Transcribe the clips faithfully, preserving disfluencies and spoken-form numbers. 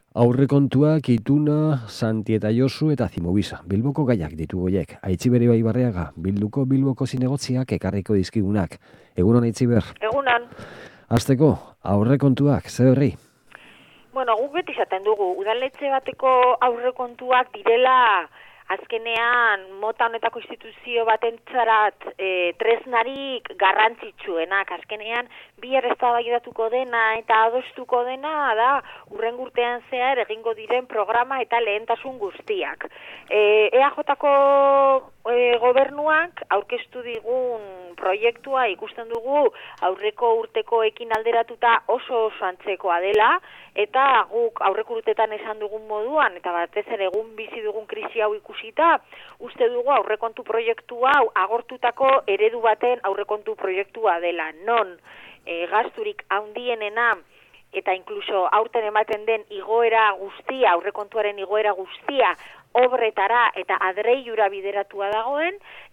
Aurrekontuak, Ituna, Santi eta Josu eta Zimobisa. Bilboko gaiak ditu goiek. Aitziber Ibaibarriaga, Bilduko Bilboko zinegotziak ekarriko dizkigunak. Egunon Aitziber. Egunon. Hasteko, aurrekontuak, ze berri? Bueno, guk beti izaten dugu, udaletxe bateko aurrekontuak direla azkenean mota honetako instituzio batentzarat e, tresnarik garrantzitsuenak. Azkenean bi eztabaidatuko dena eta adostuko dena da hurrengo urtean zehar egingo diren programa eta lehentasun guztiak. E, E A Jko e, gobernuak aurkeztu digun proiektua ikusten dugu aurreko urtekoekin alderatuta oso oso antzekoa dela, eta guk aurreko urtetan esan dugun moduan, eta batez ere egun bizi dugun krisi hau ikusita, uste dugu aurrekontu proiektu hau agortutako eredu baten aurrekontu proiektua dela, non e, gasturik handienena eta inkluso aurten ematen den igoera guztia, aurrekontuaren igoera guztia, obretara eta adreiura bideratua dagoen,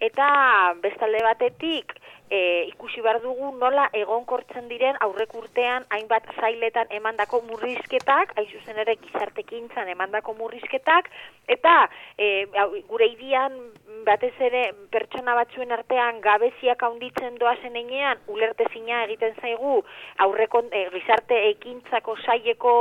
eta bestalde batetik e, ikusi behar dugu nola egonkortzen diren aurreko urtean hainbat zailetan emandako murrizketak, hain zuzen ere gizartekintzan emandako murrizketak, eta e, gure hirian batez ere pertsona batzuen artean gabeziak handitzen doazen enean, ulertezina egiten zaigu aurrekon, e, gizarte ekintzako saileko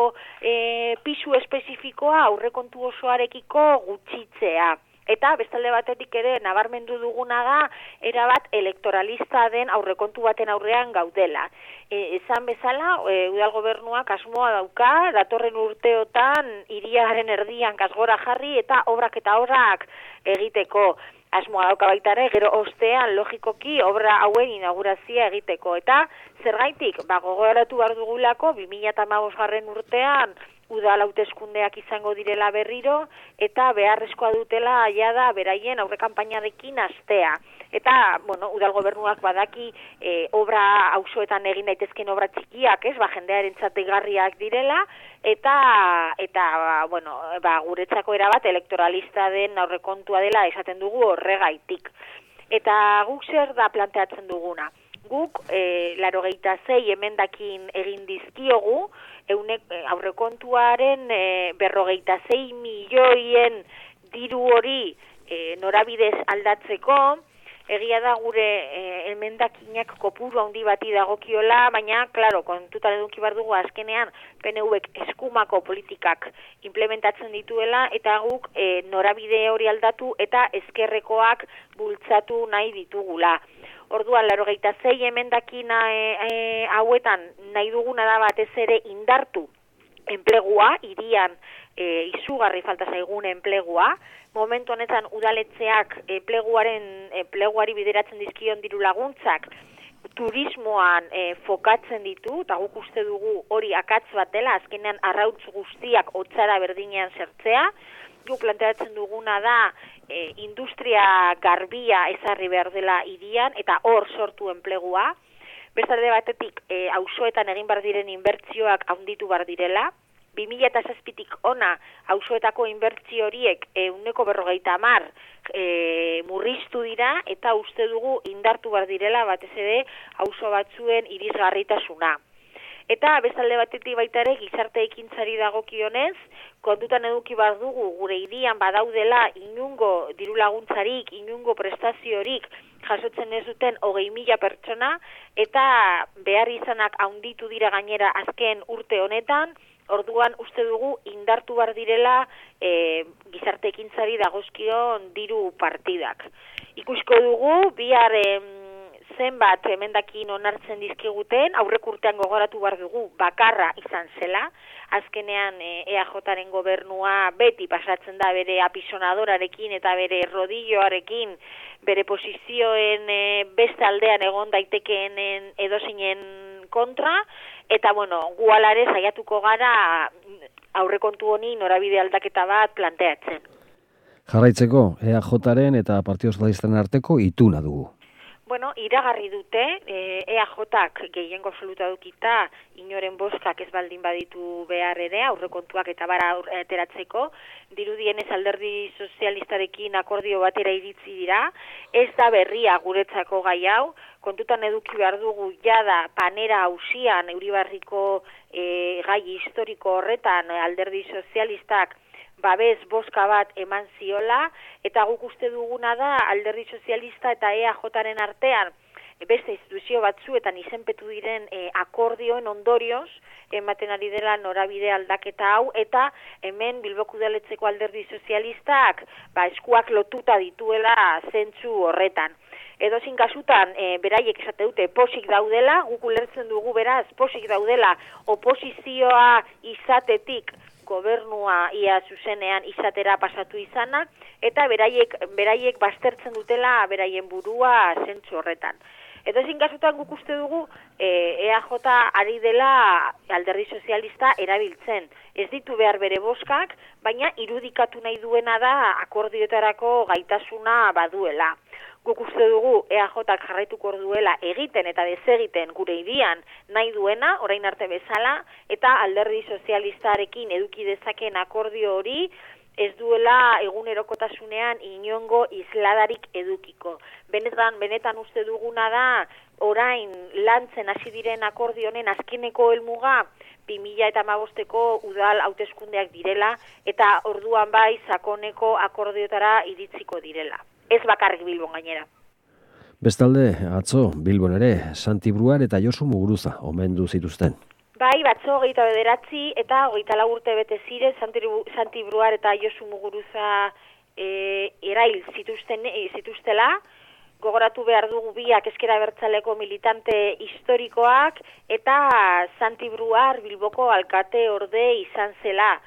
e, pisu espezifikoa aurrekontu osoarekiko gutxitzea. Eta bestalde batetik ere nabarmendu duguna da erabat elektoralista den aurrekontu baten aurrean gaudela. E, esan bezala, e, udal gobernuak asmoa dauka, datorren urteotan hiriaren erdian kasgora jarri eta obrak eta obrak egiteko. Asmoa dauka baita ere, gero ostean logikoki obra hauen inaugurazioa egiteko. Eta zergaitik, ba, gogoratu behar dugulako, bi mila hamabosgarren urtean udal hauteskundeak izango direla berriro, eta beharrezkoa dutela jada beraien aurrekanpainarekin hastea. Eta, bueno, udal gobernuak badaki e, obra auzoetan egin daitezken obra txikiak, ez, ba, jendearentzat deigarriak direla, eta, eta bueno, ba, guretzako erabat elektoralista den aurrekontua dela esaten dugu horregaitik. Eta guk zer da planteatzen duguna? Guk e, laurogeita sei emendakin egin dizkiogu, eunek aurrekontuaren e, berrogeita sei milioien diru hori e, norabidez aldatzeko. Egia da gure e, emendakinak kopuru handi bati dagokiola, baina, klaro, kontutan eduki behar dugu azkenean P N Vek eskumako politikak implementatzen dituela, eta guk e, norabide hori aldatu eta ezkerrekoak bultzatu nahi ditugula. Orduan, laurogeita sei emendakina e, e, hauetan nahi duguna da batez ere indartu enplegua, hirian e, izugarri falta zaigun enplegua. Momentu honetan udaletxeak enpleguaren enpleguari bideratzen dizkion diru laguntzak turismoan e, fokatzen ditu, eta guk uste dugu hori akats bat dela, azkenean arrautz guztiak hotzara berdinean zertzea. Guk planteatzen duguna da e, industria garbia ezarri behar dela hirian eta hor sortu enplegua. Bestalde batetik e, auzoetan egin behar diren inbertsioak handitu behar direla. bi mila zazpitik ona auzoetako inbertsio horiek ehuneko berrogeita hamar e, murriztu dira, eta uste dugu indartu behar direla batez ere auzo batzuen irisgarritasuna. Eta bestalde batetik baita ere gizarte ekintzari dagokionez, kontutan eduki behar dugu gure hirian badaudela inungo diru laguntzarik, inungo prestaziorik jasotzen ez duten hogei mila pertsona, eta behar izanak handitu dira gainera azken urte honetan. Orduan uste dugu indartu behar direla e, gizarte ekintzari dagozkion diru partidak. Ikusko dugu bihar em, zenbat emendakin onartzen dizkiguten, aurreko urtean gogoratu behar dugu bakarra izan zela, azkenean e, EAJaren gobernua beti pasatzen da bere apisonadorarekin eta bere rodilloarekin, bere posizioen e, beste aldean egon daitekeenen edozeinen kontra, eta bueno, gu alare saiatuko gara aurrekontu honi norabide aldaketa bat planteatzen. Jarraitzeko, EAJaren eta Partido Sozialistaren arteko ituna dugu. Bueno, iragarri dute, e, EAJak gehiengo absoluta dukita, inoren boskak ez baldin baditu behar ere, aurrekontuak eta bara ateratzeko, dirudienez alderdi sozialistarekin akordio batera iritzi dira, ez da berria guretzako gai hau, kontutan eduki behar dugu jada panera hausian Euribarriko e, gai historiko horretan alderdi sozialistak babes boska bat eman ziola, eta guk uste duguna da alderdi sozialista eta EAJaren artean beste instituzio batzuetan izenpetu diren e, akordioen ondorioz ematen ari dela norabide aldaketa hau, eta hemen Bilboko Udaletxeko alderdi sozialistak ba, eskuak lotuta dituela zentzu horretan. Edozein kasutan, e, beraiek esate dute posik daudela, guk ulertzen dugu beraz posik daudela oposizioa izatetik gobernua ia zuzenean izatera pasatu izana, eta beraiek, beraiek baztertzen dutela beraien burua zentzu horretan. Edozein kasutan guk uste dugu e, EAJ ari dela alderdi sozialista erabiltzen. Ez ditu behar bere boskak, baina irudikatu nahi duena da akordioetarako gaitasuna baduela. Guk uste dugu EAJak jarraituko duela egiten eta desegiten gure hirian nahi duena, orain arte bezala, eta alderdi sozialistarekin eduki dezaken akordio hori ez duela egunerokotasunean inongo isladarik edukiko. Benetan, benetan uste duguna da, orain lantzen hasi diren akordio honen azkeneko helmuga bi mila hamabosteko udal hauteskundeak direla, eta orduan bai sakoneko akordioetara iritziko direla. Ez bakarrik Bilbon gainera. Bestalde, atzo, Bilbon ere, Santi Bruar eta Josu Muguruza omendu zituzten. Bai, batzo hogeita bederatzi eta hogeita lau urte bete ziren Santi Bruar eta Josu Muguruza e, erail zituzten, e, zituztela. Gogoratu behar dugu biak ezker abertzaleko militante historikoak, eta Santi Bruar Bilboko alkate orde izan zela.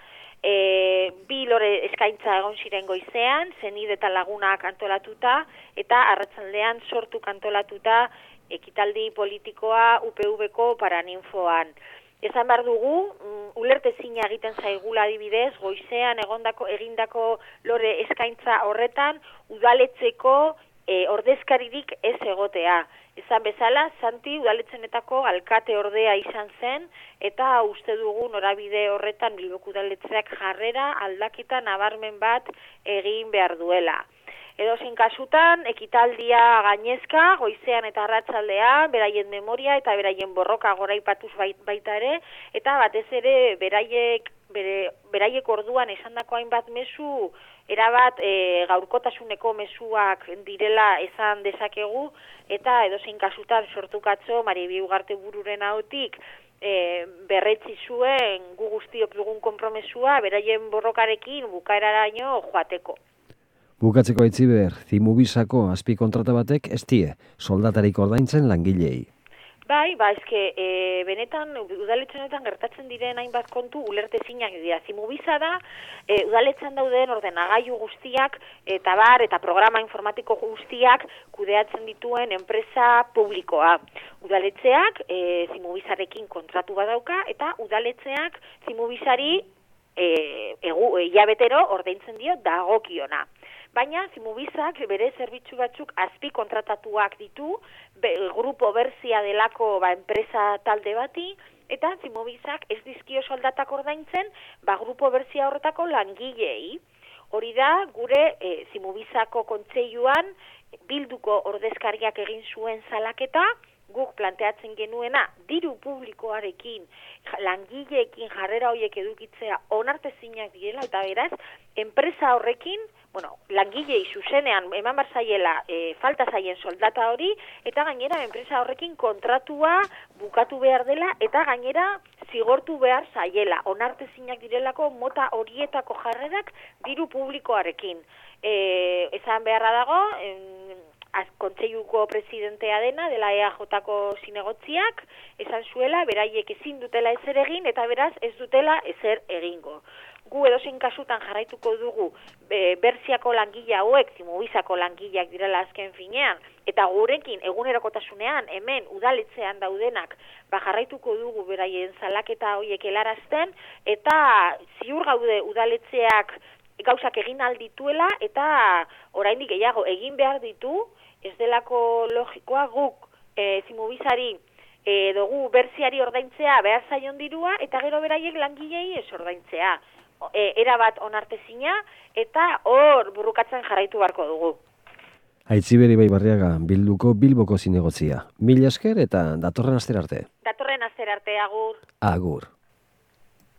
E, bi lore eskaintza egon ziren goizean, zenide eta lagunak antolatuta, eta arratsaldean sortu antolatuta ekitaldi politikoa U P Vko Paraninfoan. Esan behar dugu, um, ulertezina egiten zaigula adibidez, goizean egondako egindako lore eskaintza horretan, udaletxeko e, ordezkaririk ez egotea. Esan bezala, Santi udaletxenetako alkate ordea izan zen, eta uste dugu norabide horretan Bilboko udaletxeak jarrera aldaketa nabarmen bat egin behar duela. Edozein kasutan, ekitaldia gainezka, goizean eta arratsaldean, beraien memoria eta beraien borroka goraipatuz baita ere, eta batez ere beraiek, bere, beraiek orduan esandako hainbat mezu, erabat e, gaurkotasuneko mezuak direla esan dezakegu, eta edozein kasutan sortukatzo Maribi Ugarte bururen ahotik e, berretzi zuen gu guztiok dugun konpromesua beraien borrokarekin bukaeraraino joateko. Bukatzeko Aitziber, Zimubisako azpi kontrata batek ez die soldatarik ordaintzen langilei. Bai, ba, eske, e, benetan, udaletxenetan gertatzen diren hainbat kontu ulertezinak dira. Zimubisa da, e, udaletxean dauden ordenagailu guztiak, eta bar, eta programa informatiko guztiak kudeatzen dituen enpresa publikoa. Udaletxeak e, Zimubisarekin kontratu badauka, eta udaletxeak Zimubisari e, egu, e, jabetero ordaintzen dio dagokiona. Baina Zimubisak bere zerbitzu batzuk azpi kontratatuak ditu, be, grupo berzia delako ba, enpresa talde bati, eta Zimubisak ez dizkio soldatak ordaintzen, ba, grupo berzia horretako langilei. Hori da, gure e, Zimubisako kontseiluan Bilduko ordezkariak egin zuen salaketa, guk planteatzen genuena diru publikoarekin, langileekin jarrera horiek edukitzea onartezinak direla, eta beraz, enpresa horrekin, bueno, langilei zuzenean eman bar zaiela e, falta zaien soldata hori, eta gainera enpresa horrekin kontratua bukatu behar dela, eta gainera zigortu behar zaiela, onartezinak direlako mota horietako jarrerak diru publikoarekin. E, esan beharra dago, en, kontseiluko presidentea dena, dela EAJko zinegotziak, esan zuela, beraiek ezin dutela ezer egin, eta beraz ez dutela ezer egingo. Gu edozein kasutan jarraituko dugu e, berziako langile hauek, Zimubisako langileak direla azken finean, eta gurekin egunerokotasunean hemen udaletxean daudenak ba, jarraituko dugu beraien salaketa horiek helarazten, eta ziur gaude udaletxeak gauzak egin aldituela, eta oraindik gehiago egin behar ditu, ez delako logikoa guk e, Zimubisari e, dugu berziari ordaintzea behar zaion dirua, eta gero beraiek langilei ez ordaintzea. E, erabat onartezina, eta hor burrukatzen jarraitu beharko dugu. Aitziberi Baibarriaga, Bilduko Bilboko zinegotzia. Mila esker eta datorren astera arte. Datorren astera arte, agur. Agur.